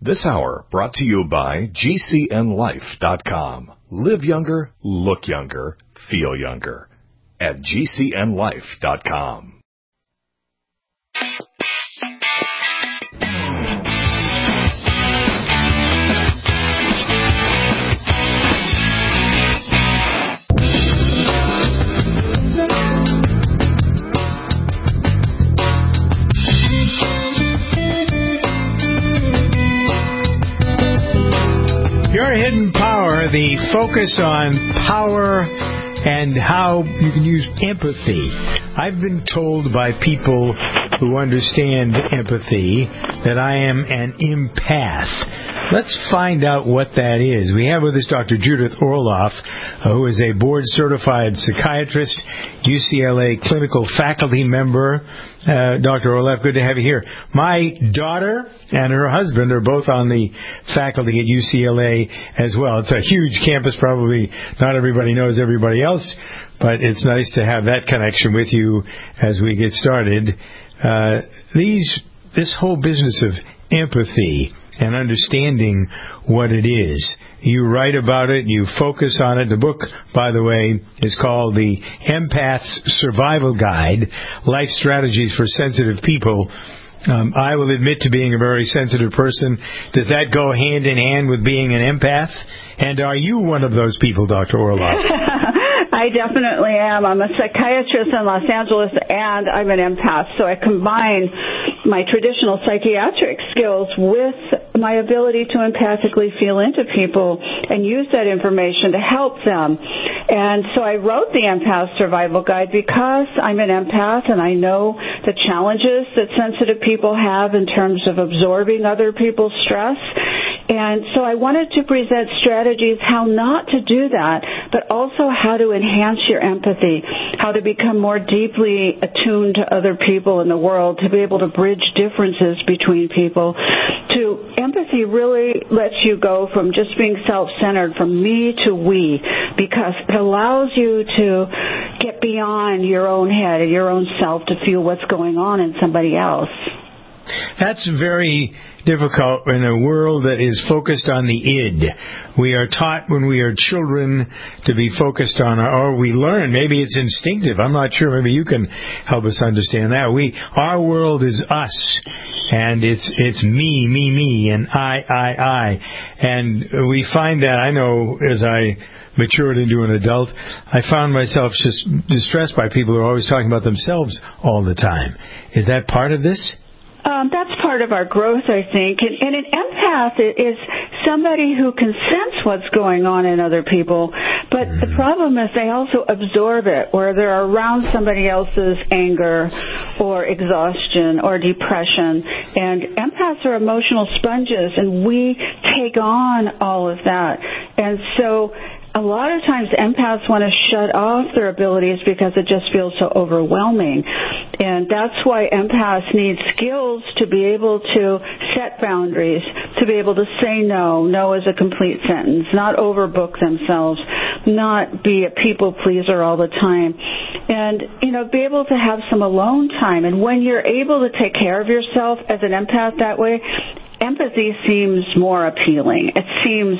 This hour brought to you by GCNLife.com. Live younger, look younger, feel younger. At GCNLife.com. Your Hidden Power, the focus on power and how you can use empathy. I've been told by people who understand empathy that I am an empath. Let's find out what that is. We have with us Dr. Judith Orloff, who is a board-certified psychiatrist, UCLA clinical faculty member. Dr. Orloff, good to have you here. My daughter and her husband are both on the faculty at UCLA as well. It's a huge campus. Probably not everybody knows everybody else, but it's nice to have that connection with you as we get started. This whole business of empathy and understanding what it is. You write about it, you focus on it. The book, by the way, is called The Empath's Survival Guide, Life Strategies for Sensitive People. I will admit to being a very sensitive person. Does that go hand in hand with being an empath? And are you one of those people, Dr. Orloff? I definitely am. I'm a psychiatrist in Los Angeles, and I'm an empath. So I combine my traditional psychiatric skills with my ability to empathically feel into people and use that information to help them. And so I wrote the Empath Survival Guide because I'm an empath and I know the challenges that sensitive people have in terms of absorbing other people's stress. And so I wanted to present strategies how not to do that, but also how to enhance your empathy, how to become more deeply attuned to other people in the world, to be able to bridge differences between people. Empathy really lets you go from just being self-centered, from me to we, because it allows you to get beyond your own head and your own self to feel what's going on in somebody else. That's very difficult in a world that is focused on the id. We are taught when we are children to be focused on, or we learn, maybe it's instinctive, I'm not sure, maybe you can help us understand that. Our world is us, and it's me, and I. And we find that, I know, as I matured into an adult, I found myself just distressed by people who are always talking about themselves all the time. Is that part of this? That's part of our growth, I think. And an empath is somebody who can sense what's going on in other people, but the problem is they also absorb it, where they're around somebody else's anger or exhaustion or depression. And empaths are emotional sponges, and we take on all of that. And so a lot of times empaths want to shut off their abilities because it just feels so overwhelming. And that's why empaths need skills to be able to set boundaries, to be able to say no. No is a complete sentence, not overbook themselves, not be a people pleaser all the time. And, be able to have some alone time. And when you're able to take care of yourself as an empath that way, empathy seems more appealing. It seems,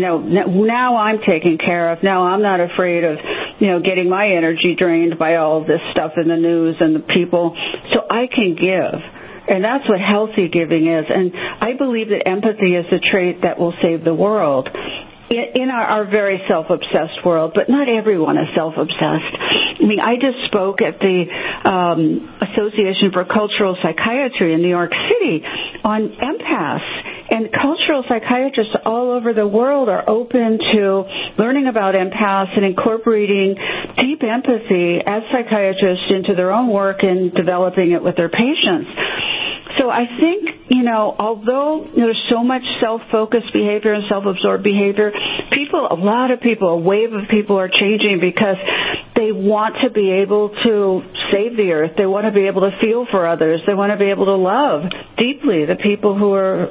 now I'm taken care of. Now I'm not afraid of, getting my energy drained by all of this stuff in the news and the people. So I can give. And that's what healthy giving is. And I believe that empathy is the trait that will save the world in our very self-obsessed world, but not everyone is self-obsessed. I just spoke at the Association for Cultural Psychiatry in New York City on empaths, and cultural psychiatrists all over the world are open to learning about empaths and incorporating deep empathy as psychiatrists into their own work and developing it with their patients. So I think, although there's so much self-focused behavior and self-absorbed behavior, a lot of people, a wave of people are changing because they want to be able to save the earth. They want to be able to feel for others. They want to be able to love deeply the people who are,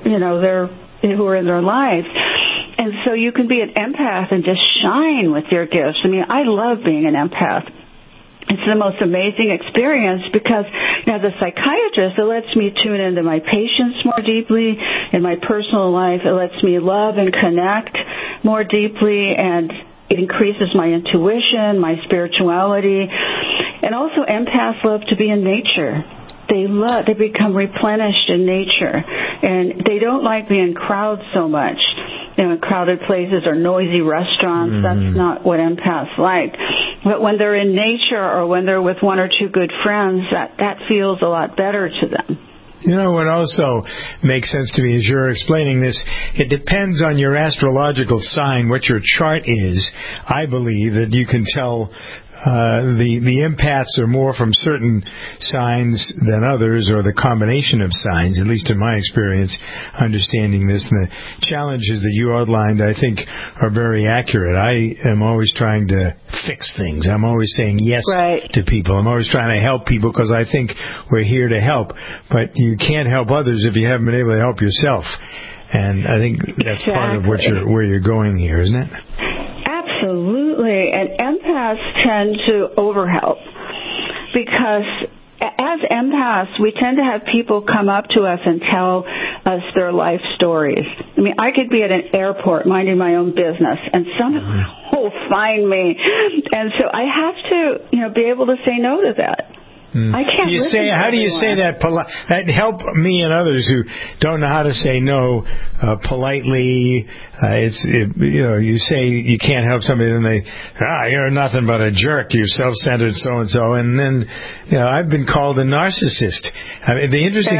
who are in their lives. And so you can be an empath and just shine with your gifts. I love being an empath. It's the most amazing experience because, as a psychiatrist, it lets me tune into my patients more deeply. In my personal life, it lets me love and connect more deeply, and it increases my intuition, my spirituality. And also, empaths love to be in nature. They become replenished in nature, and they don't like being in crowds so much. In crowded places or noisy restaurants, that's not what empaths like. But when they're in nature or when they're with one or two good friends, that feels a lot better to them. You know what also makes sense to me as you're explaining this, it depends on your astrological sign, what your chart is. I believe that you can tell the empaths are more from certain signs than others, or the combination of signs, at least in my experience, understanding this. And the challenges that you outlined, I think, are very accurate. I am always trying to fix things. I'm always saying yes to people. I'm always trying to help people because I think we're here to help. But you can't help others if you haven't been able to help yourself. And I think that's part of where you're going here, isn't it? Absolutely. And empaths tend to overhelp because as empaths, we tend to have people come up to us and tell us their life stories. I mean, I could be at an airport minding my own business, and someone will find me. And so I have to, be able to say no to that. I can't. How do you say that? That help me and others who don't know how to say no politely. You say you can't help somebody, and they, you're nothing but a jerk. You're self-centered, so and so, and then I've been called a narcissist. I mean, the interesting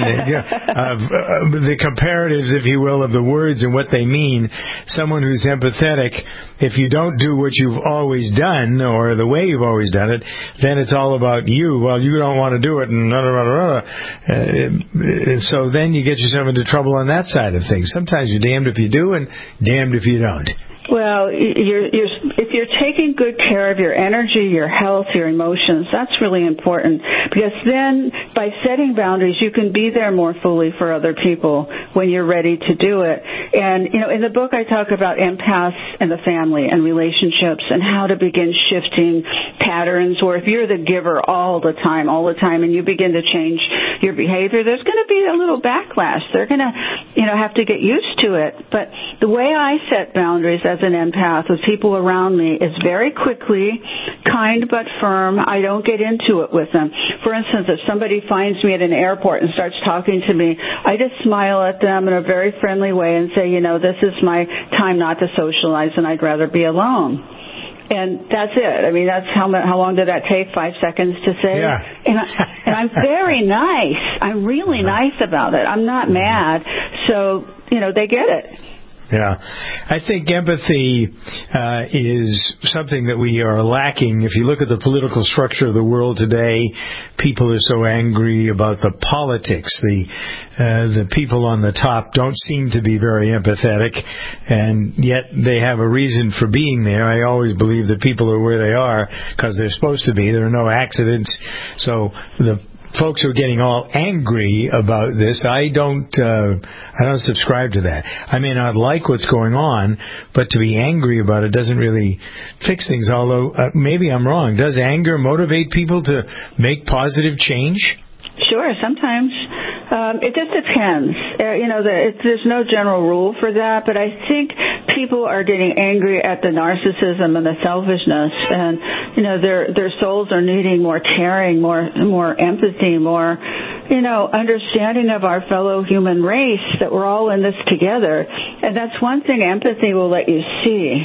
the comparatives, if you will, of the words and what they mean. Someone who's empathetic, if you don't do what you've always done or the way you've always done it, then it's all about you. Well, you don't want to do it, and so then you get yourself into trouble on that side of things. Sometimes you're damned if you do and damned if you don't. Well, if you're taking good care of your energy, your health, your emotions, that's really important, because then by setting boundaries, you can be there more fully for other people when you're ready to do it. And, in the book I talk about empaths and the family and relationships and how to begin shifting patterns, or if you're the giver all the time, and you begin to change your behavior, there's going to be a little backlash. They're going to, have to get used to it. But the way I set boundaries as an empath with people around me is very quickly, kind but firm. I don't get into it with them. For instance, if somebody finds me at an airport and starts talking to me, I just smile at them in a very friendly way and say, this is my time not to socialize and I'd rather be alone. And that's it. I mean, that's how long did that take? 5 seconds to say? Yeah. And I'm very nice. I'm really nice about it. I'm not mad. So, they get it. Yeah. I think empathy is something that we are lacking. If you look at the political structure of the world today, people are so angry about the politics. The people on the top don't seem to be very empathetic, and yet they have a reason for being there. I always believe that people are where they are because they're supposed to be. There are no accidents. So the folks who are getting all angry about this, I don't subscribe to that. I may not like what's going on, but to be angry about it doesn't really fix things, although maybe I'm wrong. Does anger motivate people to make positive change? Sure, sometimes. It just depends. There's no general rule for that, but I think people are getting angry at the narcissism and the selfishness, and their souls are needing more caring, more empathy, more understanding of our fellow human race, that we're all in this together. And that's one thing empathy will let you see.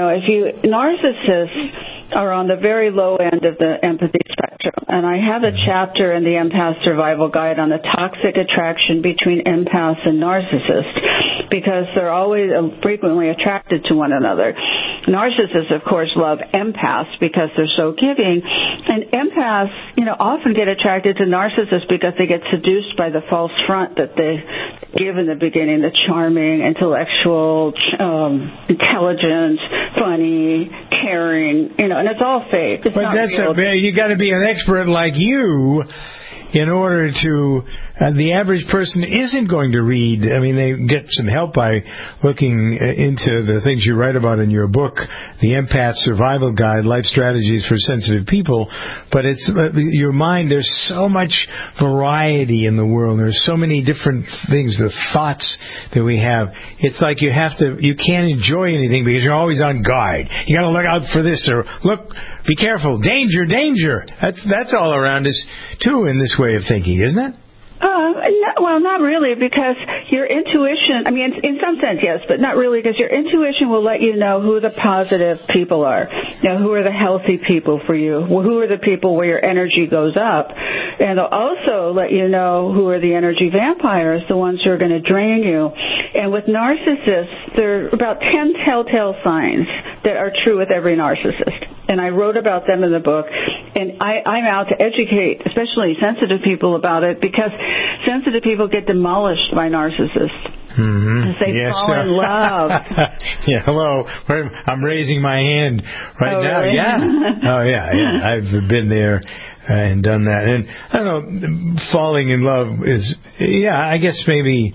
Narcissists are on the very low end of the empathy spectrum. And I have a chapter in the Empath Survival Guide on the toxic attraction between empaths and narcissists, because they're always frequently attracted to one another. Narcissists, of course, love empaths because they're so giving. And empaths, often get attracted to narcissists because they get seduced by the false front that they give in the beginning, the charming, intellectual, intelligent, funny, caring, and it's all fake. But you got to be an expert like you in order to the average person isn't going to read. I mean, they get some help by looking into the things you write about in your book, The Empath Survival Guide, Life Strategies for Sensitive People. But it's your mind, there's so much variety in the world. There's so many different things, the thoughts that we have. It's like you can't enjoy anything because you're always on guard. You got to look out for this, or look, be careful, danger, danger. That's all around us too in this way of thinking, isn't it? Well, not really, because your intuition, I mean, in some sense, yes, but not really, because your intuition will let you know who the positive people are, who are the healthy people for you, who are the people where your energy goes up, and it'll also let you know who are the energy vampires, the ones who are going to drain you. And with narcissists, there are about 10 telltale signs that are true with every narcissist. And I wrote about them in the book, and I'm out to educate, especially sensitive people, about it, because sensitive people get demolished by narcissists. Mm-hmm. They fall in love. Yeah, hello. I'm raising my hand now. Really? Yeah. Oh, yeah. I've been there and done that. And I don't know, falling in love is, I guess maybe,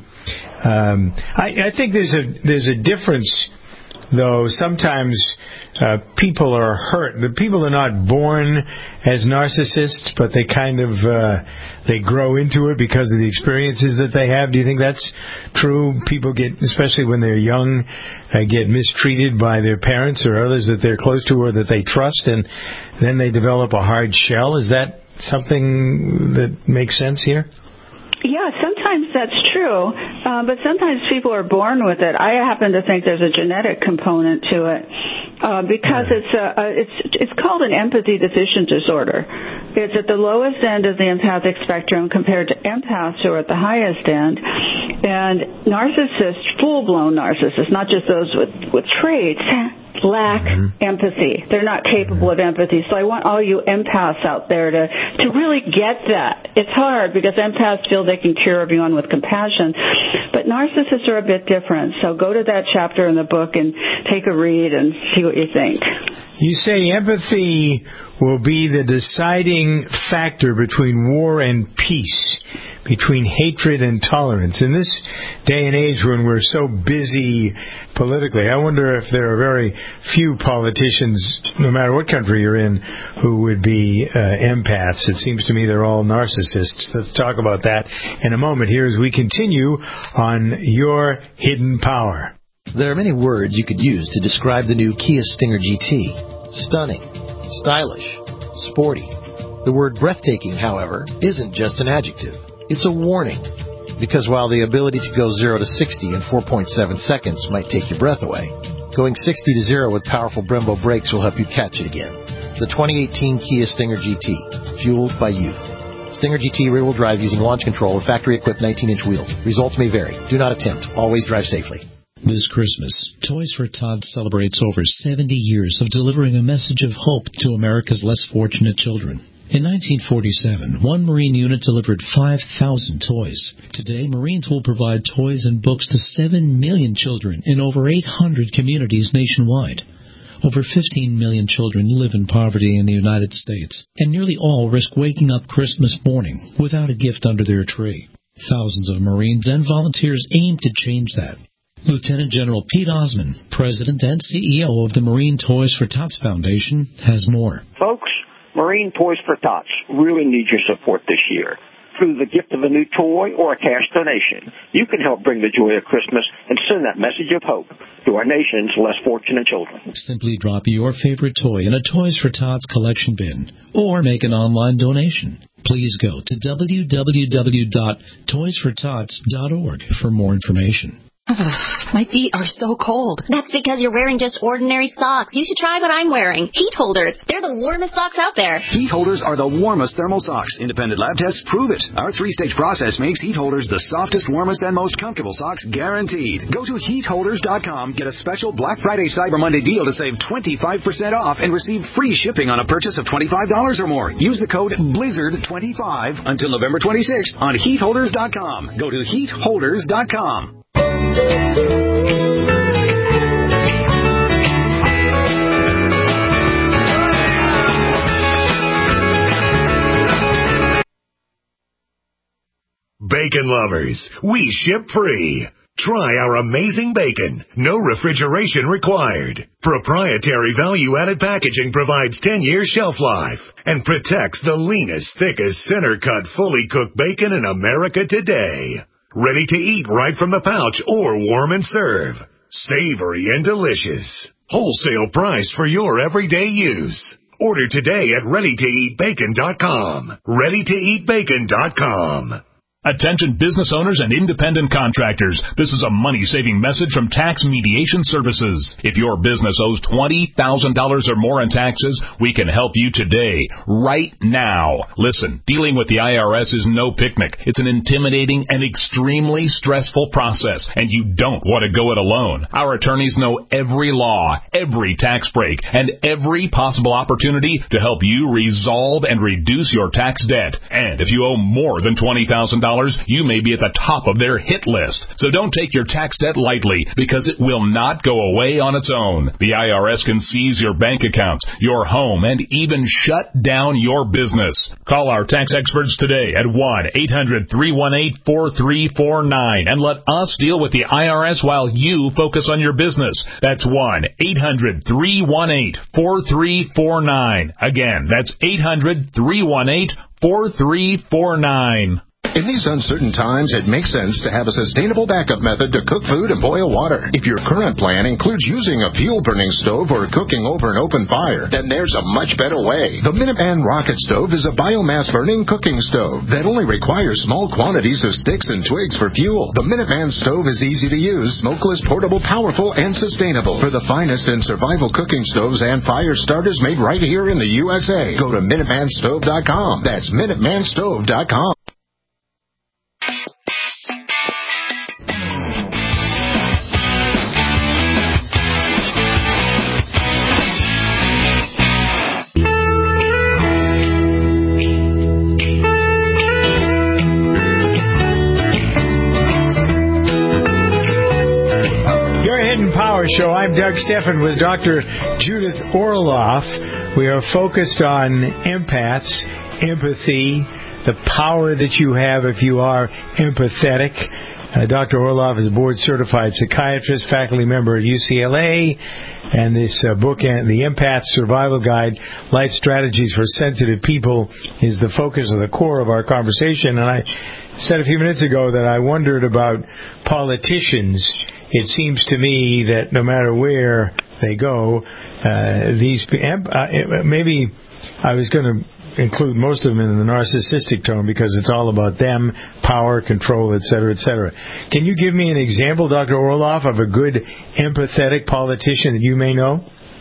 I think there's a difference, though. Sometimes people are hurt. The people are not born as narcissists, but they kind of they grow into it because of the experiences that they have. Do you think that's true? People get, especially when they're young, get mistreated by their parents or others that they're close to or that they trust, and then they develop a hard shell. Is that something that makes sense here? Yeah, sometimes that's true, but sometimes people are born with it. I happen to think there's a genetic component to it because it's called an empathy deficient disorder. It's at the lowest end of the empathic spectrum compared to empaths who are at the highest end. And narcissists, full-blown narcissists, not just those with traits, lack empathy. They're not capable of empathy. So I want all you empaths out there to really get that. It's hard because empaths feel they can cure everyone with compassion, but narcissists are a bit different. So go to that chapter in the book and take a read and see what you think. You say empathy will be the deciding factor between war and peace, between hatred and tolerance. In this day and age when we're so busy politically, I wonder if there are very few politicians, no matter what country you're in, who would be empaths. It seems to me they're all narcissists. Let's talk about that in a moment here as we continue on Your Hidden Power. There are many words you could use to describe the new Kia Stinger GT. Stunning, stylish, sporty. The word breathtaking, however, isn't just an adjective. It's a warning. Because while the ability to go 0 to 60 in 4.7 seconds might take your breath away, going 60 to 0 with powerful Brembo brakes will help you catch it again. The 2018 Kia Stinger GT, fueled by youth. Stinger GT rear-wheel drive using launch control with factory-equipped 19-inch wheels. Results may vary. Do not attempt. Always drive safely. This Christmas, Toys for Tots celebrates over 70 years of delivering a message of hope to America's less fortunate children. In 1947, one Marine unit delivered 5,000 toys. Today, Marines will provide toys and books to 7 million children in over 800 communities nationwide. Over 15 million children live in poverty in the United States, and nearly all risk waking up Christmas morning without a gift under their tree. Thousands of Marines and volunteers aim to change that. Lieutenant General Pete Osman, President and CEO of the Marine Toys for Tots Foundation, has more. Folks, Marine Toys for Tots really need your support this year. Through the gift of a new toy or a cash donation, you can help bring the joy of Christmas and send that message of hope to our nation's less fortunate children. Simply drop your favorite toy in a Toys for Tots collection bin or make an online donation. Please go to www.toysfortots.org for more information. My feet are so cold. That's because you're wearing just ordinary socks. You should try what I'm wearing. Heat holders. They're the warmest socks out there. Heat holders are the warmest thermal socks. Independent lab tests prove it. Our 3-stage process makes heat holders the softest, warmest, and most comfortable socks guaranteed. Go to heatholders.com, get a special Black Friday Cyber Monday deal to save 25% off and receive free shipping on a purchase of $25 or more. Use the code BLIZZARD25 until November 26th on heatholders.com. Go to heatholders.com. Bacon lovers, we ship free. Try our amazing bacon. No refrigeration required. Proprietary value-added packaging provides 10-year shelf life and protects the leanest, thickest, center-cut, fully cooked bacon in America today. Ready to eat right from the pouch or warm and serve. Savory and delicious. Wholesale price for your everyday use. Order today at ReadyToEatBacon.com. ReadyToEatBacon.com. Attention business owners and independent contractors. This is a money-saving message from Tax Mediation Services. If your business owes $20,000 or more in taxes, we can help you today, right now. Listen, dealing with the IRS is no picnic. It's an intimidating and extremely stressful process, and you don't want to go it alone. Our attorneys know every law, every tax break, and every possible opportunity to help you resolve and reduce your tax debt. And if you owe more than $20,000, you may be at the top of their hit list. So don't take your tax debt lightly, because it will not go away on its own. The IRS can seize your bank accounts, your home, and even shut down your business. Call our tax experts today at 1-800-318-4349 and let us deal with the IRS while you focus on your business. That's 1-800-318-4349. Again, that's 800-318-4349. In these uncertain times, it makes sense to have a sustainable backup method to cook food and boil water. If your current plan includes using a fuel-burning stove or cooking over an open fire, then there's a much better way. The Minuteman Rocket Stove is a biomass-burning cooking stove that only requires small quantities of sticks and twigs for fuel. The Minuteman Stove is easy to use, smokeless, portable, powerful, and sustainable. For the finest in survival cooking stoves and fire starters made right here in the USA, go to MinutemanStove.com. That's MinutemanStove.com. Show. I'm Doug Steffen with Dr. Judith Orloff. We are focused on empaths, empathy, the power that you have if you are empathetic. Dr. Orloff is a board-certified psychiatrist, faculty member at UCLA, and this book, The Empath Survival Guide, Life Strategies for Sensitive People, is the focus of the core of our conversation. And I said a few minutes ago that I wondered about politicians. It seems to me that no matter where they go, maybe I was going to include most of them in the narcissistic tone because it's all about them, power, control, et cetera, et cetera. Can you give me an example, Dr. Orloff, of a good empathetic politician that you may know?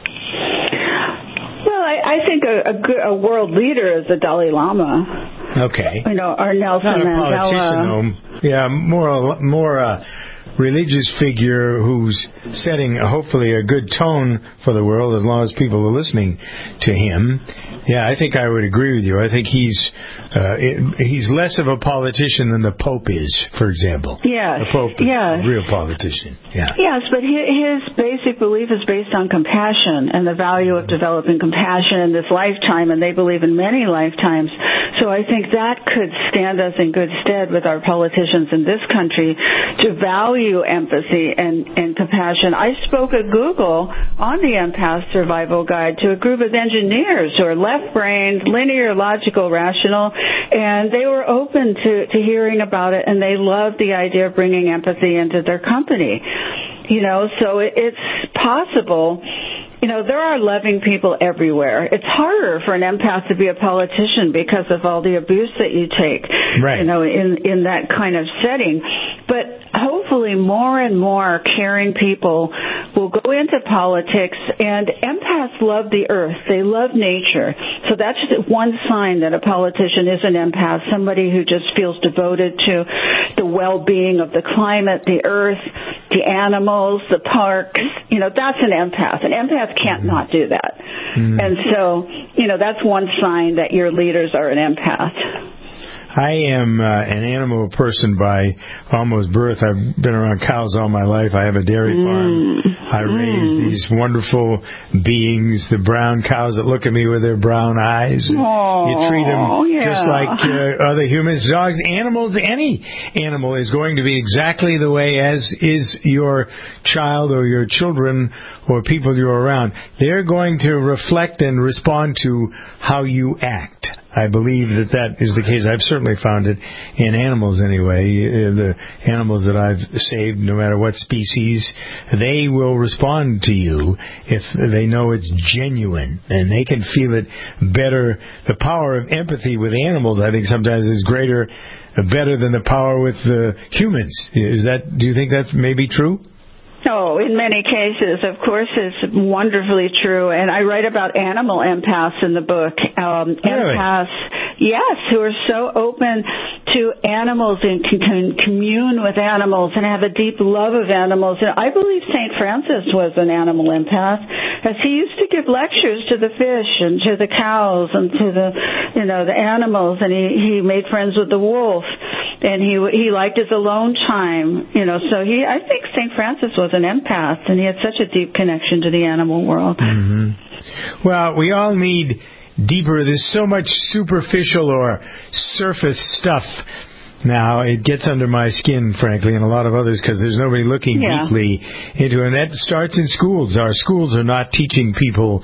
Well, I think a world leader is the Dalai Lama. Okay. Or Nelson Not a Mandela. politician, though. Yeah, more religious figure who's setting hopefully a good tone for the world as long as people are listening to him. Yeah, I think I would agree with you. I think he's less of a politician than the Pope is, for example. Yes. The Pope is a real politician. Yeah. Yes, but his basic belief is based on compassion and the value of developing compassion in this lifetime, and they believe in many lifetimes. So I think that could stand us in good stead with our politicians in this country to value empathy and compassion. I spoke at Google on the Empath Survival Guide to a group of engineers who are left-brained, linear, logical, rational, and they were open to hearing about it, and they loved the idea of bringing empathy into their company. So it's possible. There are loving people everywhere. It's harder for an empath to be a politician because of all the abuse that you take, right. In that kind of setting. But hopefully more and more caring people will go into politics, and empaths love the earth. They love nature. So that's one sign that a politician is an empath, somebody who just feels devoted to the well-being of the climate, the earth, the animals, the parks. That's an empath. An empath can't not do that. Mm-hmm. And so, that's one sign that your leaders are an empath. I am an animal person by almost birth. I've been around cows all my life. I have a dairy farm. I raise these wonderful beings, the brown cows that look at me with their brown eyes. You treat them just like other humans, dogs, animals. Any animal is going to be exactly the way as is your child or your children or people you're around. They're going to reflect and respond to how you act. I believe that is the case. I've certainly found it in animals anyway. The animals that I've saved, no matter what species, they will respond to you if they know it's genuine, and they can feel it better. The power of empathy with animals, I think, sometimes is better than the power with humans. Do you think that may be true? Oh, in many cases, of course, it's wonderfully true. And I write about animal empaths in the book. Empaths, yes, who are so open to animals and can commune with animals and have a deep love of animals. And I believe St. Francis was an animal empath, as he used to give lectures to the fish and to the cows and to the animals. And he made friends with the wolf. And he liked his alone time, so I think St. Francis was an empath, and he had such a deep connection to the animal world. Mm-hmm. Well, we all need deeper. There's so much superficial or surface stuff now. It gets under my skin, frankly, and a lot of others, because there's nobody looking deeply into it. And that starts in schools. Our schools are not teaching people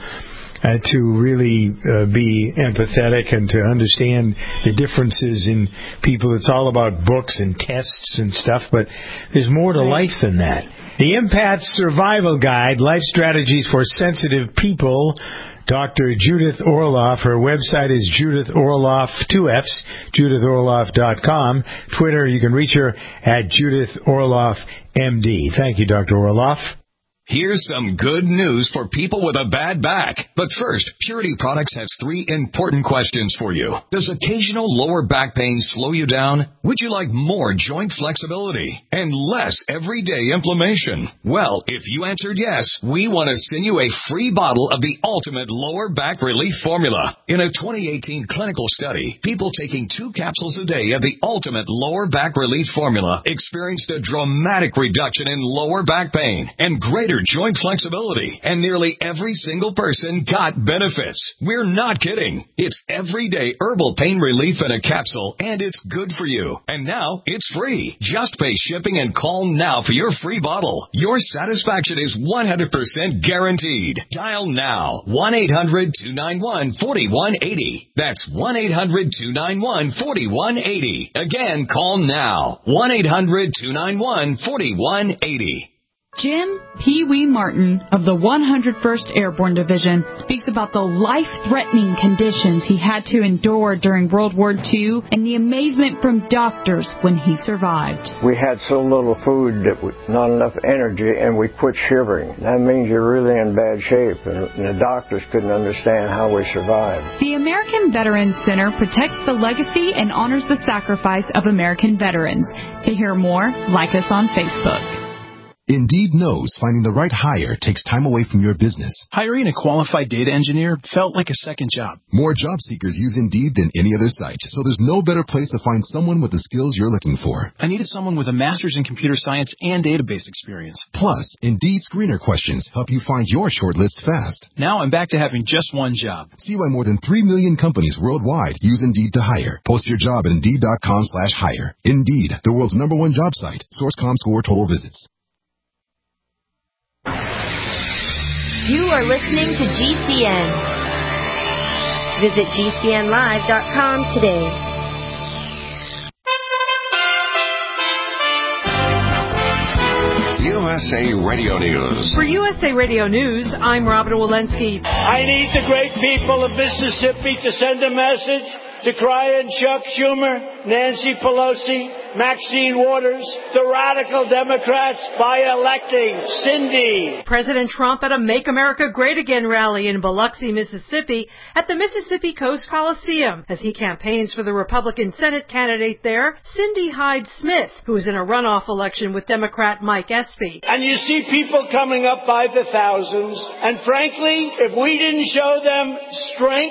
to really be empathetic and to understand the differences in people. It's all about books and tests and stuff, but there's more to life than that. The Empath Survival Guide, Life Strategies for Sensitive People, Dr. Judith Orloff. Her website is Judith Orloff, 2 Fs, JudithOrloff.com. Twitter, you can reach her at Judith Orloff, MD. Thank you, Dr. Orloff. Here's some good news for people with a bad back. But first, Purity Products has 3 important questions for you. Does occasional lower back pain slow you down? Would you like more joint flexibility and less everyday inflammation? Well, if you answered yes, we want to send you a free bottle of the Ultimate Lower Back Relief Formula. In a 2018 clinical study, people taking 2 capsules a day of the Ultimate Lower Back Relief Formula experienced a dramatic reduction in lower back pain and greater joint flexibility, and nearly every single person got benefits. We're not kidding. It's everyday herbal pain relief in a capsule, and it's good for you. And now it's free. Just pay shipping and call now for your free bottle. Your satisfaction is 100% guaranteed. Dial now. 1-800-291-4180. That's 1-800-291-4180. Again, call now. 1-800-291-4180. Jim Pee Wee Martin of the 101st Airborne Division speaks about the life-threatening conditions he had to endure during World War II and the amazement from doctors when he survived. We had so little food that not enough energy, and we quit shivering. That means you're really in bad shape, and the doctors couldn't understand how we survived. The American Veterans Center protects the legacy and honors the sacrifice of American veterans. To hear more, like us on Facebook. Indeed knows finding the right hire takes time away from your business. Hiring a qualified data engineer felt like a second job. More job seekers use Indeed than any other site, so there's no better place to find someone with the skills you're looking for. I needed someone with a master's in computer science and database experience. Plus, Indeed screener questions help you find your shortlist fast. Now I'm back to having just one job. See why more than 3 million companies worldwide use Indeed to hire. Post your job at Indeed.com/hire. Indeed, the world's #1 job site. Source Comscore total visits. You are listening to GCN. Visit GCNlive.com today. USA Radio News. For USA Radio News, I'm Robin Walensky. I need the great people of Mississippi to send a message to Ryan, Chuck Schumer, Nancy Pelosi, Maxine Waters, the radical Democrats, by electing Cindy. President Trump at a Make America Great Again rally in Biloxi, Mississippi at the Mississippi Coast Coliseum as he campaigns for the Republican Senate candidate there, Cindy Hyde-Smith, who is in a runoff election with Democrat Mike Espy. And you see people coming up by the thousands, and frankly, if we didn't show them strength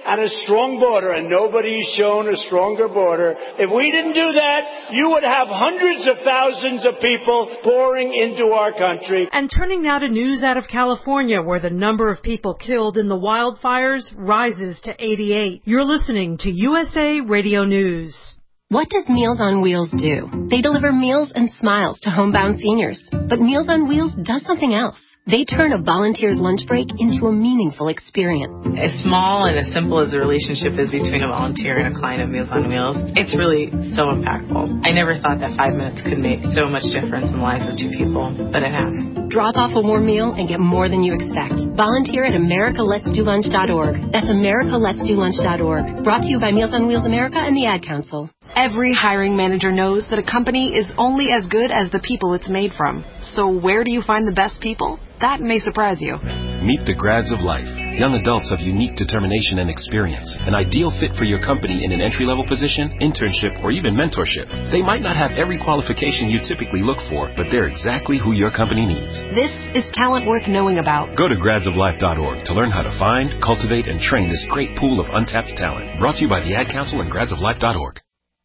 and a strong border, and nobody's shown a stronger border. If we didn't do that, you would have hundreds of thousands of people pouring into our country. And turning now to news out of California, where the number of people killed in the wildfires rises to 88. You're listening to USA Radio News. What does Meals on Wheels do? They deliver meals and smiles to homebound seniors. But Meals on Wheels does something else. They turn a volunteer's lunch break into a meaningful experience. As small and as simple as the relationship is between a volunteer and a client of Meals on Wheels, it's really so impactful. I never thought that 5 minutes could make so much difference in the lives of two people, but it has. Drop off a warm meal and get more than you expect. Volunteer at AmericaLet'sDoLunch.org. That's AmericaLet'sDoLunch.org. Brought to you by Meals on Wheels America and the Ad Council. Every hiring manager knows that a company is only as good as the people it's made from. So where do you find the best people? That may surprise you. Meet the grads of life. Young adults of unique determination and experience. An ideal fit for your company in an entry-level position, internship, or even mentorship. They might not have every qualification you typically look for, but they're exactly who your company needs. This is talent worth knowing about. Go to gradsoflife.org to learn how to find, cultivate, and train this great pool of untapped talent. Brought to you by the Ad Council and gradsoflife.org.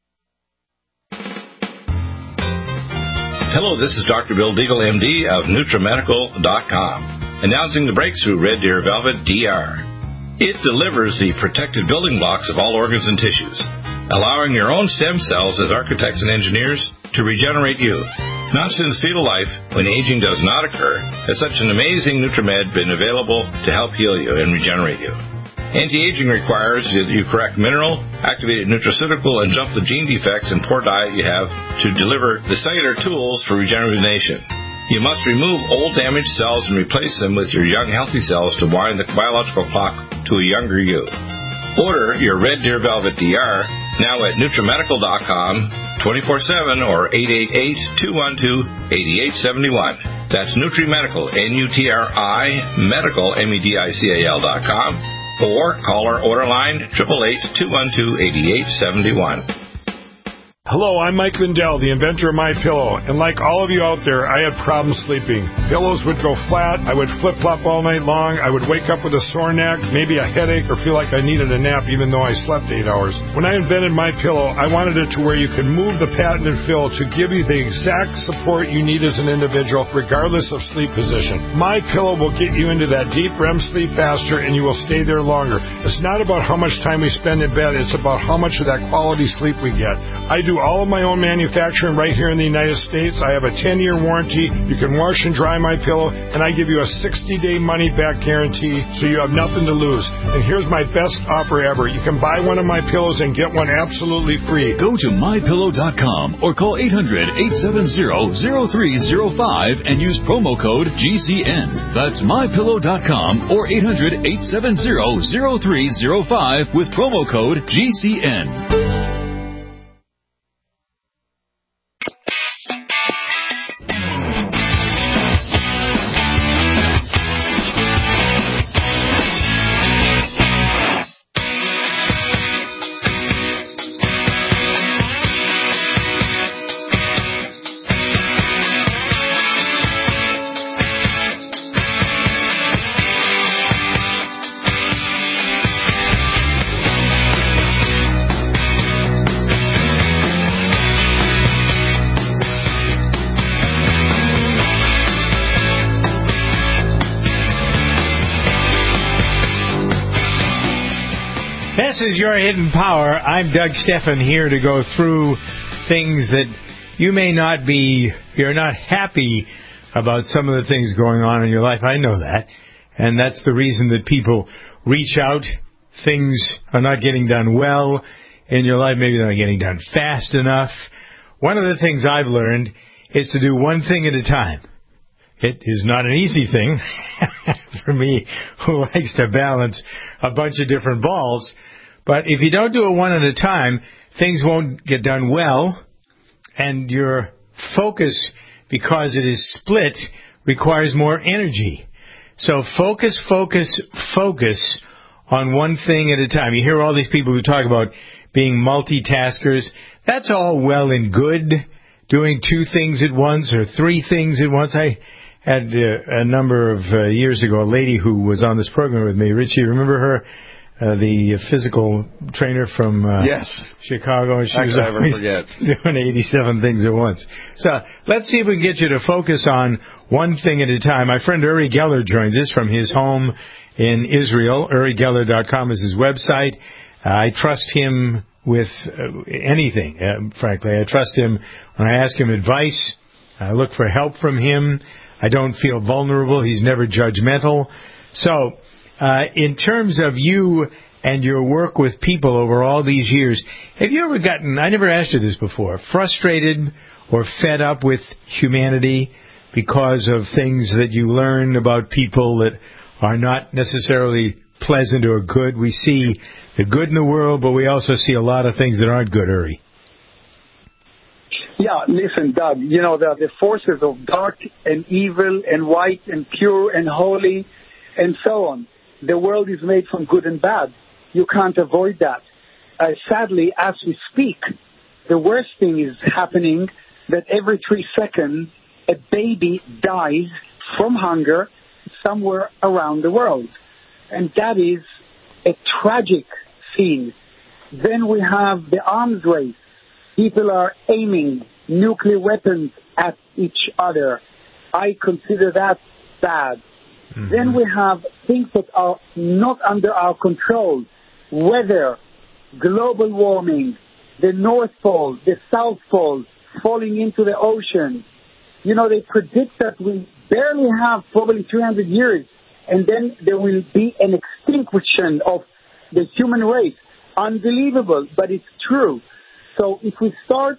Hello, this is Dr. Bill Deagle, MD of NutriMedical.com, announcing the breakthrough Red Deer Velvet DR. It delivers the protected building blocks of all organs and tissues, allowing your own stem cells as architects and engineers to regenerate you. Not since fetal life, when aging does not occur, has such an amazing NutriMed been available to help heal you and regenerate you. Anti-aging requires that you correct mineral, activated nutraceutical, and jump the gene defects and poor diet you have to deliver the cellular tools for rejuvenation. You must remove old damaged cells and replace them with your young healthy cells to wind the biological clock to a younger you. Order your Red Deer Velvet DR now at NutriMedical.com 24/7 or 888-212-8871. That's NutriMedical, N-U-T-R-I, Medical, MEDICAL.com. Or call our order line 888-212-8871. Hello, I'm Mike Lindell, the inventor of MyPillow, and like all of you out there, I had problems sleeping. Pillows would go flat, I would flip-flop all night long, I would wake up with a sore neck, maybe a headache, or feel like I needed a nap even though I slept 8 hours. When I invented MyPillow, I wanted it to where you could move the patented fill to give you the exact support you need as an individual, regardless of sleep position. MyPillow will get you into that deep REM sleep faster, and you will stay there longer. It's not about how much time we spend in bed, it's about how much of that quality sleep we get. I do all of my own manufacturing right here in the United States. I have a 10-year warranty. You can wash and dry my pillow, and I give you a 60-day money-back guarantee, so you have nothing to lose. And here's my best offer ever. You can buy one of my pillows and get one absolutely free. Go to MyPillow.com or call 800-870-0305 and use promo code GCN. That's MyPillow.com or 800-870-0305 with promo code GCN. This is Your Hidden Power. I'm Doug Steffen here to go through things that you may not be, you're not happy about some of the things going on in your life. I know that. And that's the reason that people reach out. Things are not getting done well in your life. Maybe they're not getting done fast enough. One of the things I've learned is to do one thing at a time. It is not an easy thing for me who likes to balance a bunch of different balls. But if you don't do it one at a time, things won't get done well, and your focus, because it is split, requires more energy. So focus on one thing at a time. You hear all these people who talk about being multitaskers. That's all well and good, doing 2 things at once or 3 things at once. I had a number of years ago a lady who was on this program with me. Richie, remember her? the physical trainer from Chicago, and she was always doing 87 things at once. So let's see if we can get you to focus on one thing at a time. My friend Uri Geller joins us from his home in Israel. UriGeller.com is his website. I trust him with anything, frankly. I trust him when I ask him advice. I look for help from him. I don't feel vulnerable. He's never judgmental. So, in terms of you and your work with people over all these years, have you ever gotten, I never asked you this before, frustrated or fed up with humanity because of things that you learn about people that are not necessarily pleasant or good? We see the good in the world, but we also see a lot of things that aren't good, Uri. Yeah, listen, Doug, you know, the forces of dark and evil and white and pure and holy and so on. The world is made from good and bad. You can't avoid that. Sadly, as we speak, the worst thing is happening that every 3 seconds a baby dies from hunger somewhere around the world. And that is a tragic scene. Then we have the arms race. People are aiming nuclear weapons at each other. I consider that bad. Mm-hmm. Then we have things that are not under our control. Weather, global warming, the North Pole, the South Pole, falling into the ocean. You know, they predict that we barely have probably 300 years, and then there will be an extinction of the human race. Unbelievable, but it's true. So if we start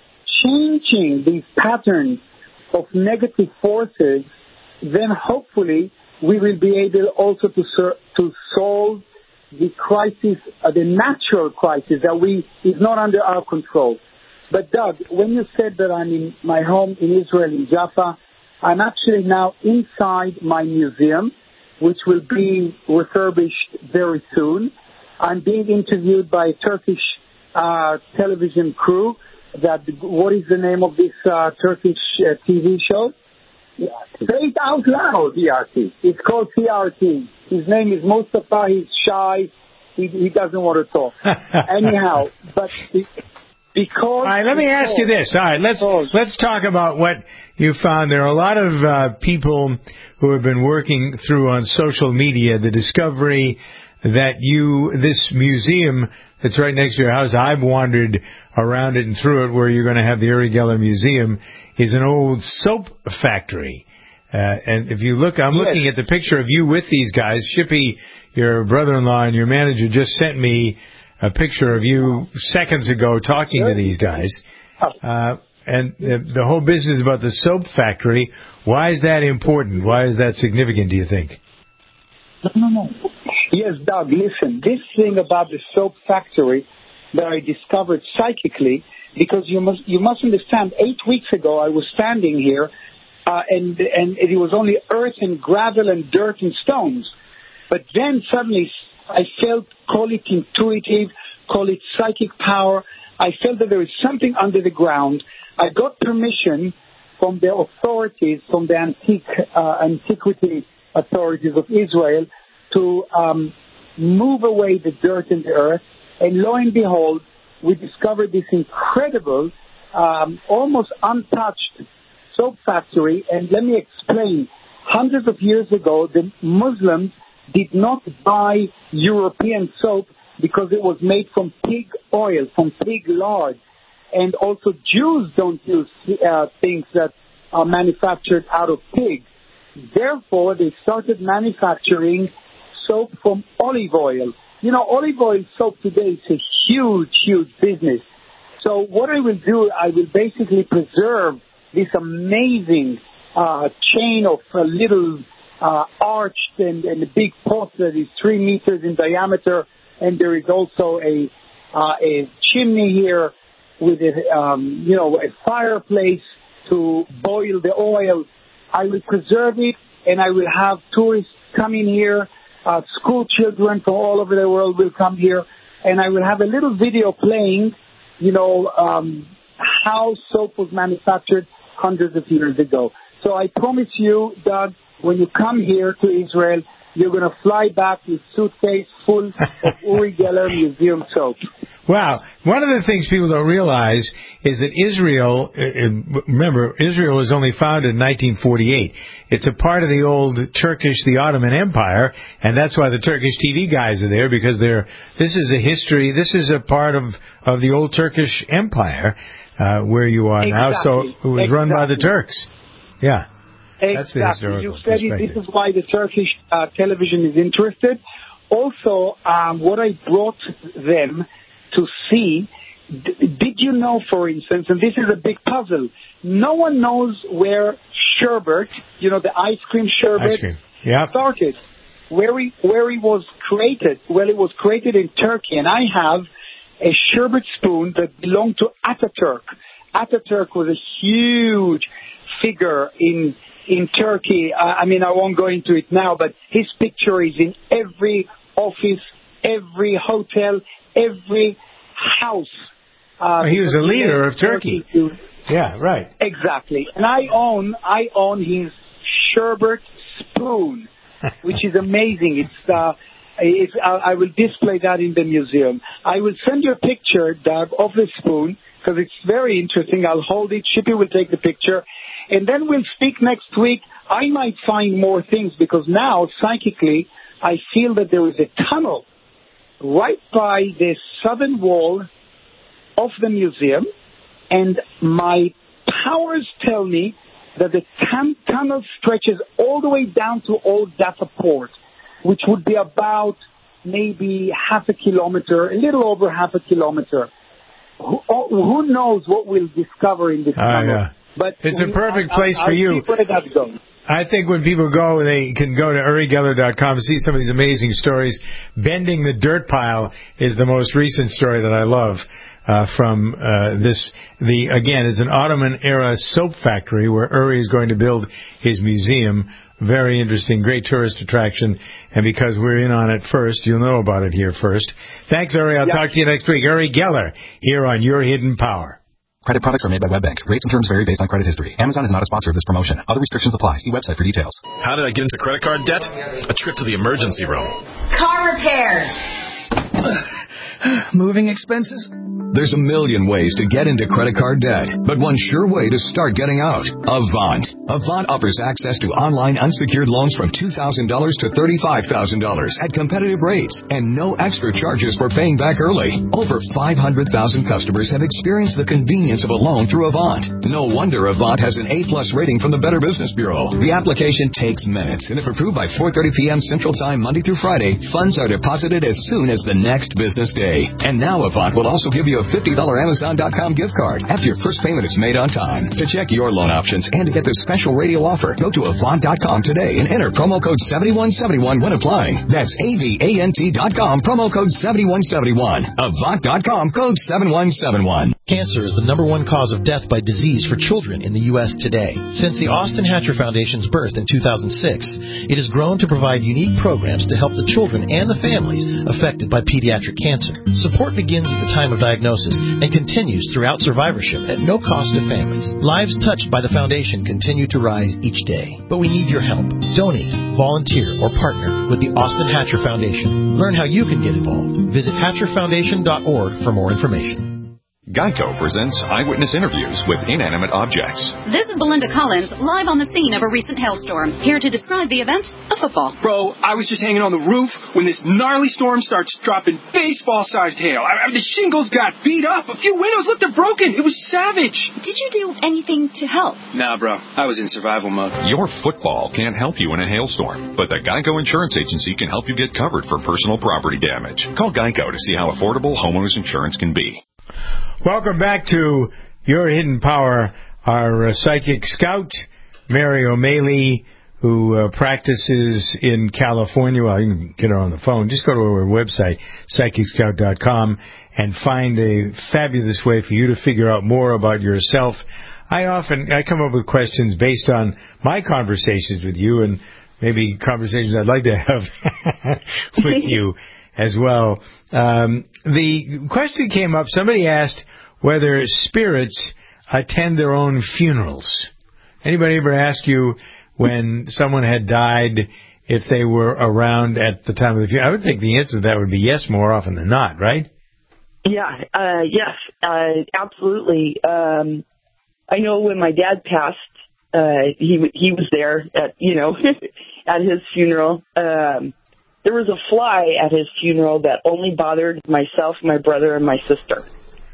changing these patterns of negative forces, then hopefully we will be able also to solve the crisis, the natural crisis that is not under our control. But Doug, when you said that I'm in my home in Israel, in Jaffa, I'm actually now inside my museum, which will be refurbished very soon. I'm being interviewed by a Turkish television crew. What is the name of this Turkish TV show? Say it out loud, CRT. It's called CRT. His name is Mustafa. He's shy. He doesn't want to talk. Anyhow, but because... All right, let me ask you this. All right, let's talk about what you found. There are a lot of people who have been working through on social media the discovery that this museum that's right next to your house, I've wandered around it and through it, where you're going to have the Uri Geller Museum, is an old soap factory. And if you look, I'm looking at the picture of you with these guys. Shippy, your brother-in-law and your manager, just sent me a picture of you seconds ago talking to these guys. And the whole business about the soap factory, why is that important? Why is that significant, do you think? No. Yes, Doug, listen, this thing about the soap factory that I discovered psychically, because you must understand, 8 weeks ago I was standing here, and it was only earth and gravel and dirt and stones. But then suddenly I felt, call it intuitive, call it psychic power, I felt that there is something under the ground. I got permission from the authorities, from the antiquity authorities of Israel, to move away the dirt and the earth. And lo and behold, we discovered this incredible, almost untouched soap factory. And let me explain. Hundreds of years ago, the Muslims did not buy European soap because it was made from pig oil, from pig lard. And also Jews don't use things that are manufactured out of pigs. Therefore, they started manufacturing soap from olive oil. You know, olive oil soap today is a huge, huge business. So what I will do, I will basically preserve this amazing chain of little arched and a big pot that is 3 meters in diameter, and there is also a chimney here with a fireplace to boil the oil. I will preserve it, and I will have tourists come in here. School children from all over the world will come here, and I will have a little video playing, how soap was manufactured hundreds of years ago. So I promise you, Doug, when you come here to Israel, you're going to fly back with suitcase full of Uri Geller Museum soap. Wow. One of the things people don't realize is that Israel, remember, Israel was only founded in 1948. It's a part of the old the Ottoman Empire, and that's why the Turkish TV guys are there, because this is a history, this is a part of the old Turkish Empire, where you are now. So it was run by the Turks. Yeah. That's the historical You studied, perspective. this is why the Turkish television is interested. Also, what I brought them to see, did you know, for instance, and this is a big puzzle, no one knows where sherbet, the ice cream sherbet, started, where it was created. Well, it was created in Turkey, and I have a sherbet spoon that belonged to Ataturk. Ataturk was a huge figure in Turkey. I won't go into it now, but his picture is in every office, every hotel, every house. He was a leader of Turkey. Yeah, right. Exactly. And I own his sherbet spoon, which is amazing. I will display that in the museum. I will send you a picture, Doug, of the spoon, because it's very interesting. I'll hold it. Shippy will take the picture. And then we'll speak next week. I might find more things, because now, psychically, I feel that there is a tunnel right by the southern wall of the museum, and my powers tell me that the tunnel stretches all the way down to Old Dafa Port, which would be about maybe half a kilometer, a little over half a kilometer. Who knows what we'll discover in this tunnel? Yeah. But it's a perfect place for you. See where that goes. I think when people go, they can go to UriGeller.com and see some of these amazing stories. Bending the Dirt Pile is the most recent story that I love from this. Again, it's an Ottoman-era soap factory where Uri is going to build his museum. Very interesting, great tourist attraction. And because we're in on it first, you'll know about it here first. Thanks, Uri. I'll talk to you next week. Uri Geller here on Your Hidden Power. Credit products are made by WebBank. Rates and terms vary based on credit history. Amazon is not a sponsor of this promotion. Other restrictions apply. See website for details. How did I get into credit card debt? A trip to the emergency room. Car repairs. Moving expenses? There's a million ways to get into credit card debt, but one sure way to start getting out. Avant. Avant offers access to online unsecured loans from $2,000 to $35,000 at competitive rates and no extra charges for paying back early. Over 500,000 customers have experienced the convenience of a loan through Avant. No wonder Avant has an A+ rating from the Better Business Bureau. The application takes minutes, and if approved by 4:30 p.m. Central Time Monday through Friday, funds are deposited as soon as the next business day. And now Avant will also give you a $50 Amazon.com gift card after your first payment is made on time. To check your loan options and to get this special radio offer, go to Avant.com today and enter promo code 7171 when applying. That's AVANT.com, promo code 7171. Avant.com, code 7171. Cancer is the #1 cause of death by disease for children in the U.S. today. Since the Austin Hatcher Foundation's birth in 2006, it has grown to provide unique programs to help the children and the families affected by pediatric cancer. Support begins at the time of diagnosis and continues throughout survivorship at no cost to families. Lives touched by the foundation continue to rise each day, but we need your help. Donate, volunteer, or partner with the Austin Hatcher Foundation. Learn how you can get involved. Visit HatcherFoundation.org for more information. Geico presents eyewitness interviews with inanimate objects. This is Belinda Collins, live on the scene of a recent hailstorm. Here to describe the event, a football. Bro, I was just hanging on the roof when this gnarly storm starts dropping baseball-sized hail. The shingles got beat up. A few windows looked broken. It was savage. Did you do anything to help? Nah, bro. I was in survival mode. Your football can't help you in a hailstorm, but the Geico Insurance Agency can help you get covered for personal property damage. Call Geico to see how affordable homeowners insurance can be. Welcome back to Your Hidden Power. Our psychic scout, Mary O'Malley, who practices in California. Well, you can get her on the phone. Just go to our website, psychicscout.com, and find a fabulous way for you to figure out more about yourself. I come up with questions based on my conversations with you and maybe conversations I'd like to have with you as well. The question came up, somebody asked whether spirits attend their own funerals. Anybody ever ask you when someone had died if they were around at the time of the funeral? I would think the answer to that would be yes more often than not, right? Yeah, yes, absolutely. I know when my dad passed, he was there at, at his funeral. There was a fly at his funeral that only bothered myself, my brother, and my sister.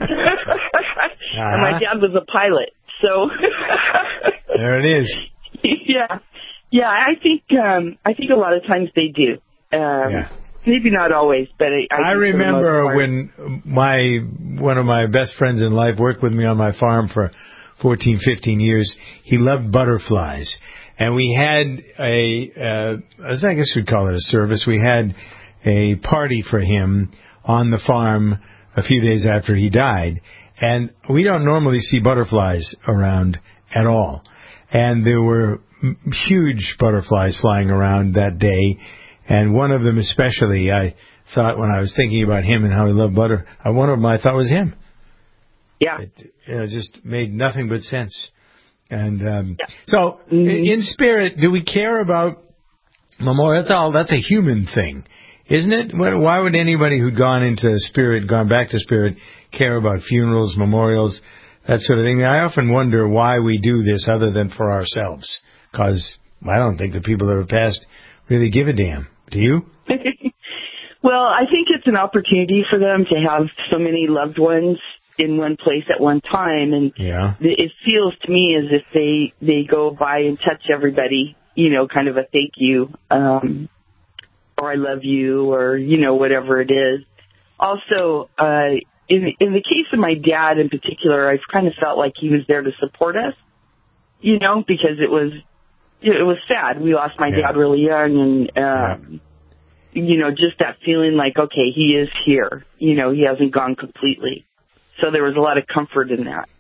And my dad was a pilot, so. There it is. Yeah. I think a lot of times they do. Maybe not always, but I remember when one of my best friends in life worked with me on my farm for 14, 15 years. He loved butterflies. And we had I guess we'd call it a service. We had a party for him on the farm a few days after he died. And we don't normally see butterflies around at all. And there were huge butterflies flying around that day. And one of them especially, I thought when I was thinking about him and how he loved butter, one of them I thought was him. Yeah. It just made nothing but sense. And so, in spirit, do we care about memorial? That's a human thing, isn't it? Why would anybody who'd gone back to spirit, care about funerals, memorials, that sort of thing? I often wonder why we do this other than for ourselves, because I don't think the people that have passed really give a damn. Do you? Well, I think it's an opportunity for them to have so many loved ones in one place at one time, and it feels to me as if they go by and touch everybody, kind of a thank you, or I love you, or whatever it is. Also, in the case of my dad in particular, I've kind of felt like he was there to support us, because it was sad. We lost my dad really young, and just that feeling like, okay, he is here. He hasn't gone completely. So there was a lot of comfort in that.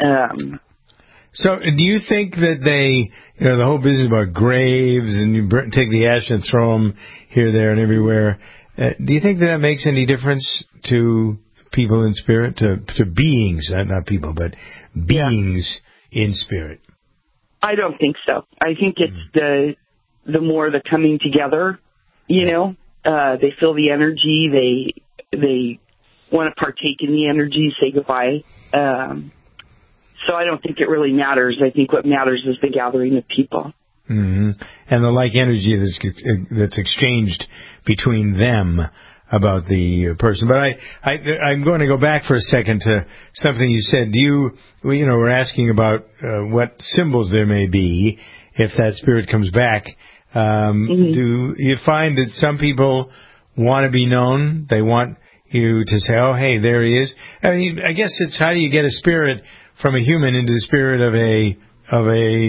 So do you think that the whole business about graves and you take the ash and throw them here, there, and everywhere, do you think that makes any difference to people in spirit, to beings, not people, but beings in spirit? I don't think so. I think it's the more the coming together, they feel the energy, they want to partake in the energy, say goodbye. So I don't think it really matters. I think what matters is the gathering of people. Mm-hmm. And the like energy that's exchanged between them about the person. But I'm going to go back for a second to something you said. We're asking about what symbols there may be if that spirit comes back. Do you find that some people want to be known? They want you to say, oh, hey, there he is. I mean, I guess it's how do you get a spirit from a human into the spirit of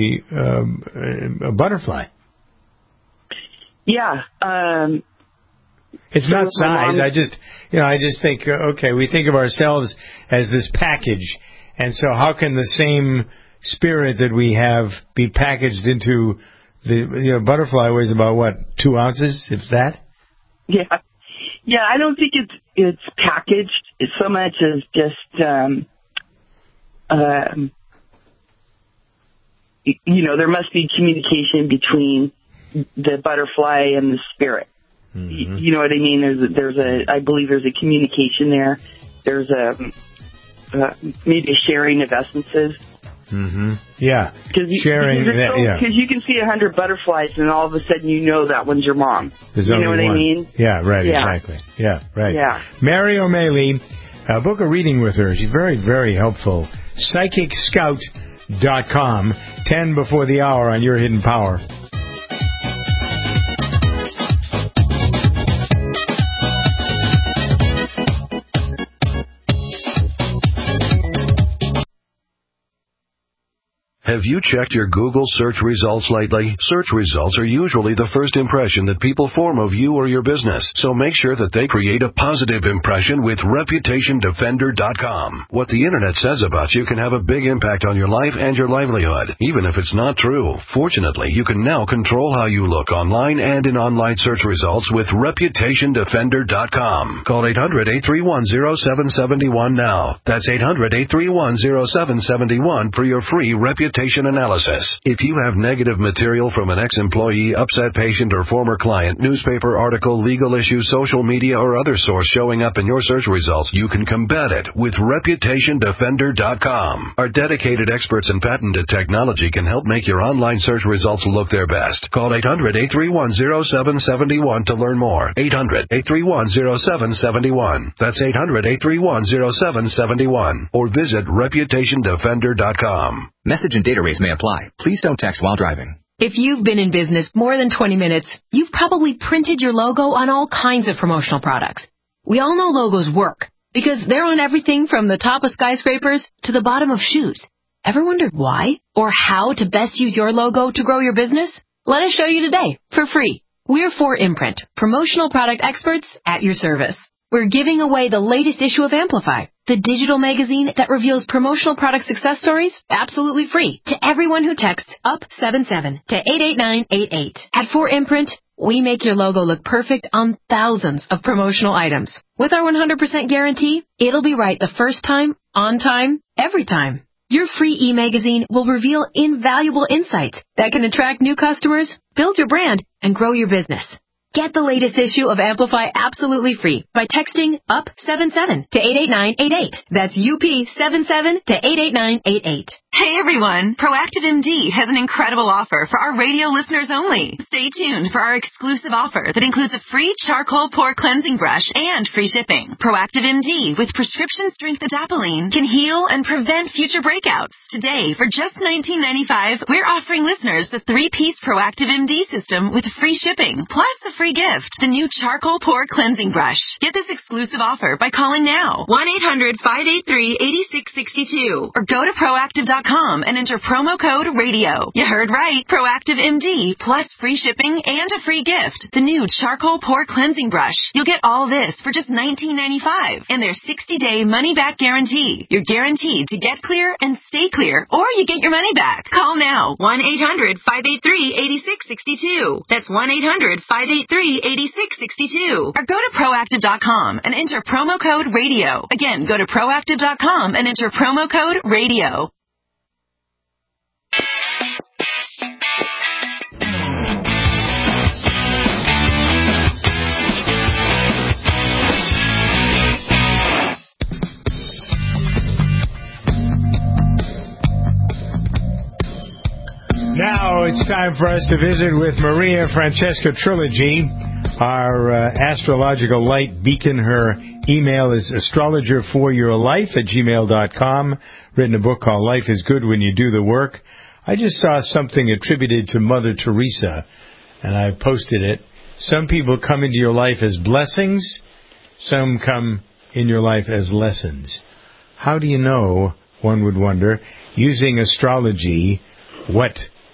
a butterfly? Yeah. It's not size. I just think, okay, we think of ourselves as this package. And so how can the same spirit that we have be packaged into the butterfly weighs about 2 ounces, if that? Yeah. Yeah, I don't think it's packaged so much as just, there must be communication between the butterfly and the spirit. Mm-hmm. You know what I mean? I believe there's a communication there. There's maybe a sharing of essences. Mm-hmm. Yeah. Sharing. Because you can see 100 butterflies and all of a sudden that one's your mom. There's you know what one. I mean? Yeah, right, exactly. Yeah, right. Yeah. Mary O'Malley, book a reading with her. She's very, very helpful. PsychicScout.com, 10 before the hour on Your Hidden Power. Have you checked your Google search results lately? Search results are usually the first impression that people form of you or your business, so make sure that they create a positive impression with ReputationDefender.com. What the Internet says about you can have a big impact on your life and your livelihood, even if it's not true. Fortunately, you can now control how you look online and in online search results with ReputationDefender.com. Call 800-831-0771 now. That's 800-831-0771 for your free reputation reputation analysis. If you have negative material from an ex-employee, upset patient, or former client, newspaper article, legal issue, social media, or other source showing up in your search results, you can combat it with ReputationDefender.com. Our dedicated experts in patented technology can help make your online search results look their best. Call 800-831-0771 to learn more. 800-831-0771. That's 800-831-0771. Or visit ReputationDefender.com. Message and data rates may apply. Please don't text while driving. If you've been in business more than 20 minutes, you've probably printed your logo on all kinds of promotional products. We all know logos work because they're on everything from the top of skyscrapers to the bottom of shoes. Ever wondered why or how to best use your logo to grow your business? Let us show you today for free. We're 4imprint, promotional product experts at your service. We're giving away the latest issue of Amplify, the digital magazine that reveals promotional product success stories absolutely free to everyone who texts UP77 to 88988. At 4imprint, we make your logo look perfect on thousands of promotional items. With our 100% guarantee, it'll be right the first time, on time, every time. Your free e-magazine will reveal invaluable insights that can attract new customers, build your brand, and grow your business. Get the latest issue of Amplify absolutely free by texting UP77 to 88988. That's UP77 to 88988. Hey everyone, Proactive MD has an incredible offer for our radio listeners only. Stay tuned for our exclusive offer that includes a free charcoal pore cleansing brush and free shipping. Proactive MD with prescription strength adapalene can heal and prevent future breakouts. Today, for just $19.95, we're offering listeners the 3-piece Proactive MD system with free shipping, plus a free gift, the new charcoal pore cleansing brush. Get this exclusive offer by calling now, 1-800-583-8662, or go to Proactive.com and enter promo code RADIO. You heard right. Proactive MD plus free shipping and a free gift. The new charcoal pore cleansing brush. You'll get all this for just $19.95 and their 60-day money-back guarantee. You're guaranteed to get clear and stay clear, or you get your money back. Call now. 1-800-583-8662. That's 1-800-583-8662. Or go to Proactive.com and enter promo code RADIO. Again, go to Proactive.com and enter promo code RADIO. Now it's time for us to visit with Maria Francesca Trilogy, our astrological light beacon. Her email is astrologerforyourlife@gmail.com. Written a book called Life is Good When You Do the Work. I just saw something attributed to Mother Teresa, and I posted it. Some people come into your life as blessings. Some come in your life as lessons. How do you know, one would wonder, using astrology, what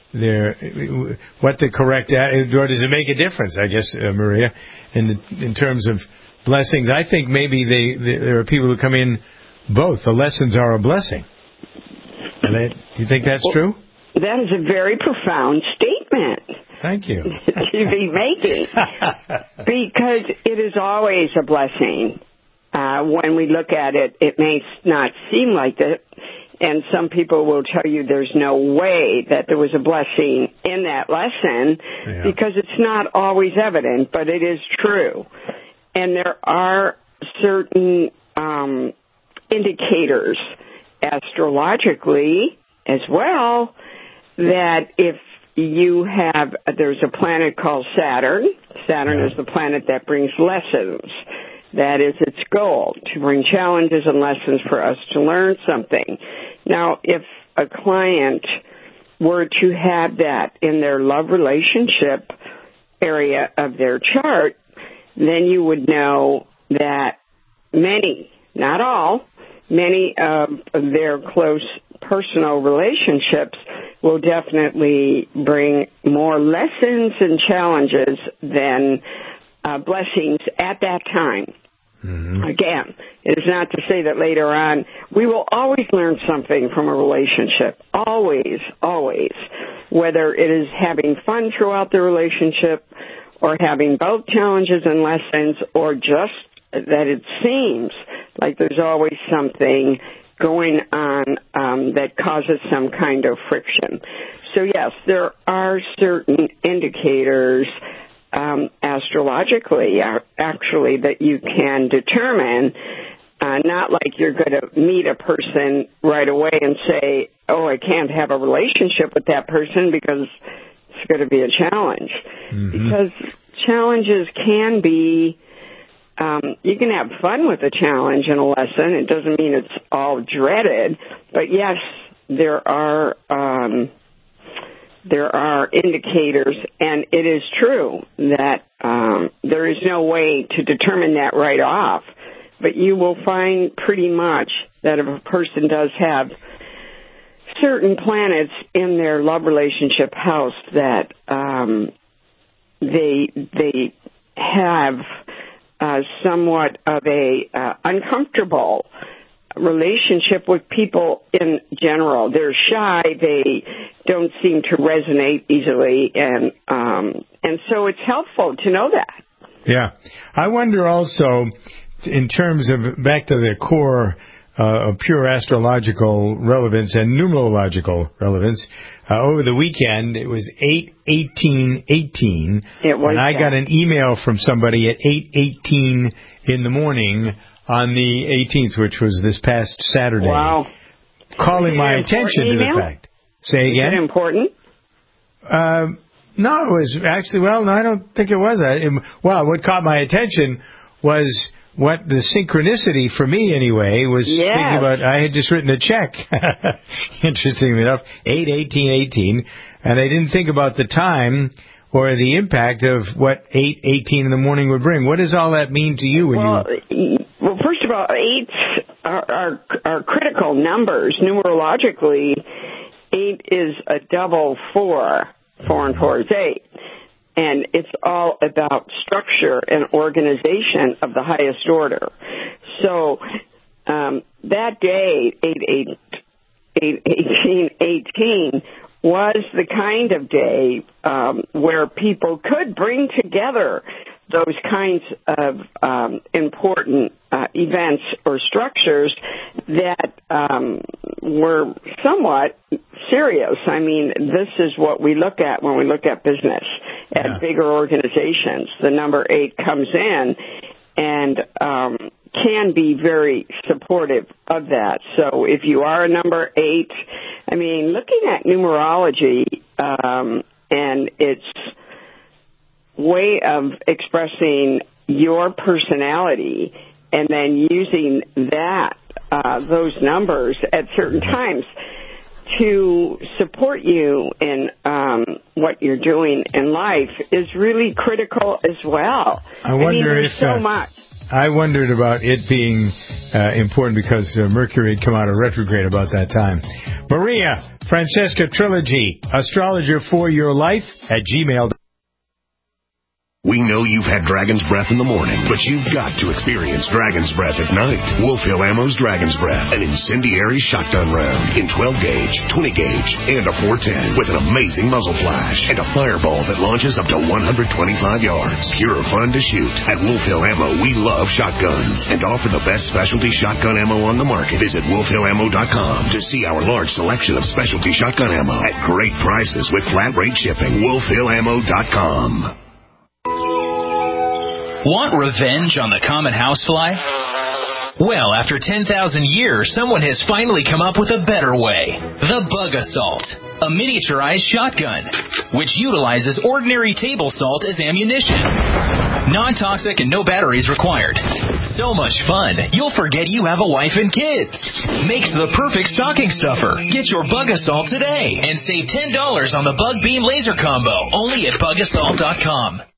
the correct, or does it make a difference, I guess, Maria, in terms of blessings? I think maybe there are people who come in both. The lessons are a blessing. Do you think that's true? That is a very profound statement. Thank you. To be making. Because it is always a blessing. When we look at it, it may not seem like it. And some people will tell you there's no way that there was a blessing in that lesson because it's not always evident, but it is true. And there are certain indicators astrologically as well that if you have, there's a planet called Saturn. Saturn is the planet that brings lessons. That is its goal, to bring challenges and lessons for us to learn something. Now, if a client were to have that in their love relationship area of their chart, then you would know that many, not all, many of their close personal relationships will definitely bring more lessons and challenges than blessings at that time. Mm-hmm. Again, it is not to say that later on we will always learn something from a relationship. Always, always. Whether it is having fun throughout the relationship or having both challenges and lessons, or just that it seems like there's always something going on that causes some kind of friction. So, yes, there are certain indicators astrologically, actually, that you can determine. Not like you're going to meet a person right away and say, oh, I can't have a relationship with that person because it's going to be a challenge. Mm-hmm. Because challenges can be, you can have fun with a challenge and a lesson. It doesn't mean it's all dreaded. But, yes, there are indicators, and it is true that there is no way to determine that right off. But you will find pretty much that if a person does have certain planets in their love relationship house that they have somewhat of a uncomfortable relationship with people in general. They're shy. They don't seem to resonate easily, and so it's helpful to know that. Yeah, I wonder also, in terms of back to the core of pure astrological relevance and numerological relevance, over the weekend it was 8/18/18, and I got an email from somebody at 8:18 in the morning on the 18th, which was this past Saturday. Wow! Calling my attention to the fact. Say again. Is it important? No, it was actually. Well, no, I don't think it was. What caught my attention was what the synchronicity for me anyway was. Yes. Thinking about. I had just written a check, interestingly enough, 8/18/18, and I didn't think about the time or the impact of what 8/18 in the morning would bring. What does all that mean to you? Well, first of all, 8s are critical numbers numerologically. 8 is a double 4. 4 and 4 is 8. And it's all about structure and organization of the highest order. So that day, 8/18/18, was the kind of day where people could bring together those kinds of important events or structures that were somewhat serious. I mean, this is what we look at when we look at business at bigger organizations. The number 8 comes in and can be very supportive of that. So if you are a number 8, I mean, looking at numerology and its way of expressing your personality and then using that, those numbers at certain times to support you in what you're doing in life is really critical as well. I wonder there's so much. I wondered about it being important because Mercury had come out of retrograde about that time. Maria Francesca Trilogy, astrologer for your life at gmail.com. We know you've had Dragon's Breath in the morning, but you've got to experience Dragon's Breath at night. Wolf Hill Ammo's Dragon's Breath, an incendiary shotgun round in 12-gauge, 20-gauge, and a 410 with an amazing muzzle flash and a fireball that launches up to 125 yards. Pure fun to shoot. At Wolf Hill Ammo, we love shotguns and offer the best specialty shotgun ammo on the market. Visit wolfhillammo.com to see our large selection of specialty shotgun ammo at great prices with flat rate shipping. wolfhillammo.com. Want revenge on the common housefly? Well, after 10,000 years, someone has finally come up with a better way. The Bug Assault, a miniaturized shotgun, which utilizes ordinary table salt as ammunition. Non-toxic and no batteries required. So much fun, you'll forget you have a wife and kids. Makes the perfect stocking stuffer. Get your Bug Assault today and save $10 on the Bug Beam Laser Combo, only at BugAssault.com.